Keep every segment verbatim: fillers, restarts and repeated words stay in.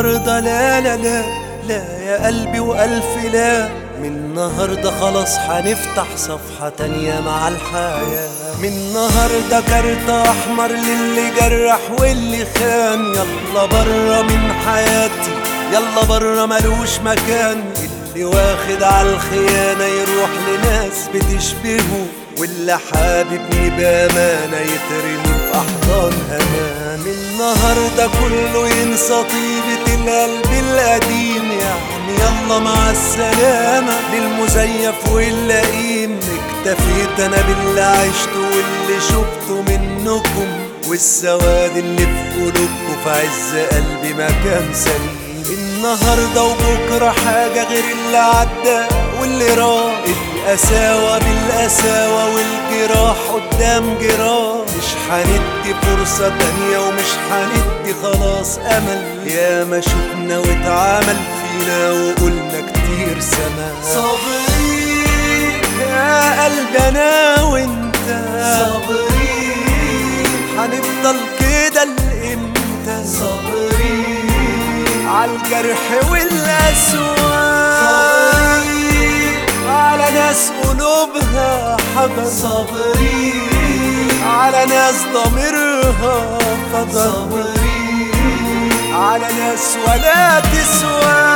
النهاردة لا لا لا لا يا قلبي وألف لا، من النهاردة خلاص هنفتح صفحة تانية مع الحياة. من النهاردة كارت أحمر للي جرح واللي خان، يلا برا من حياتي يلا برا ملوش مكان. اللي واخد عالخيانة يروح لناس بتشبهه، واللي حاببني بأمانة يترمي في أحضان أمان. من النهاردة كله ينسى طيبة القلب القديم، يعني يلا مع السلامة للمزيف واللئيم. اكتفيت أنا باللي عشته واللي شفته منكم، والسواد اللي في قلوبكم في عز قلبي مكان سليم. النهاردة وبكرة حاجة غير اللي عدى واللي راح، القساوة بالقساوة والجراح قدام جراح. مش هندي فرصة تانية ومش هندي خلاص أمل، يا ما شفنا واتعمل فينا وقلنا كتير سما. صابرين يا قلبي أنا وانت صابرين، هنفضل كده لإمتى؟ صابرين عالجرح والأسوأ، صابرين على ناس قلوبها حبل، صابرين على ناس ضميرها فضل، صابرين على ناس ولا تسوى.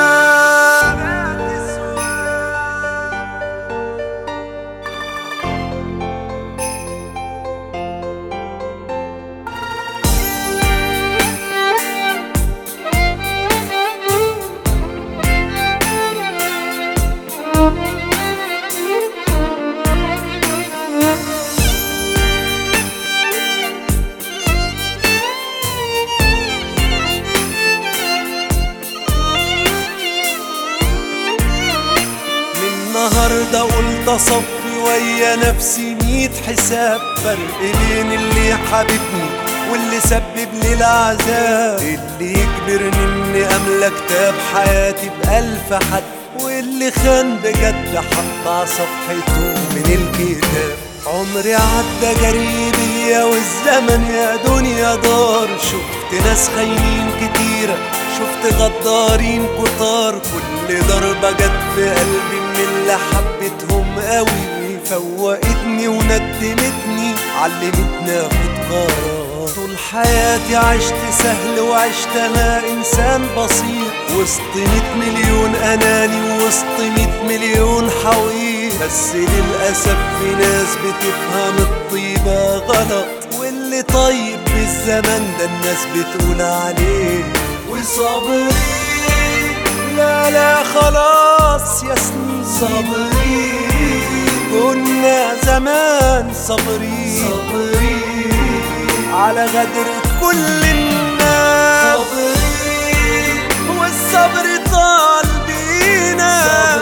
النهاردة قلت أصفي ويا نفسي ميت حساب، فرق بين اللي حبيبني واللي سبب لي العذاب. اللي يجبرني إني أملى كتاب حياتي بألف حد، واللي خان بجد حط على صفحته من الكتاب. عمري عدى جري بيا والزمن يا دنيا دار، شفت ناس خاينين كتيرة شفت غدارين كتار. كل ضربة جت في قلبي من اللي حبيتهم قوي، فوقتني وندمتني علمتني اخد قرار. طول حياتي عشت سهل وعشت انا انسان بسيط، وسط مية مليون اناني ووسط مية مليون حويط. بس للاسف في ناس بتفهم الطيبة غلط، واللي طيب في الزمن ده الناس بتقول عليه. وصابرين لا لا خلاص يا سنين صابرين، كنا زمان صابرين صابرين على غدر كل الناس، صابرين والصبر طال بينا.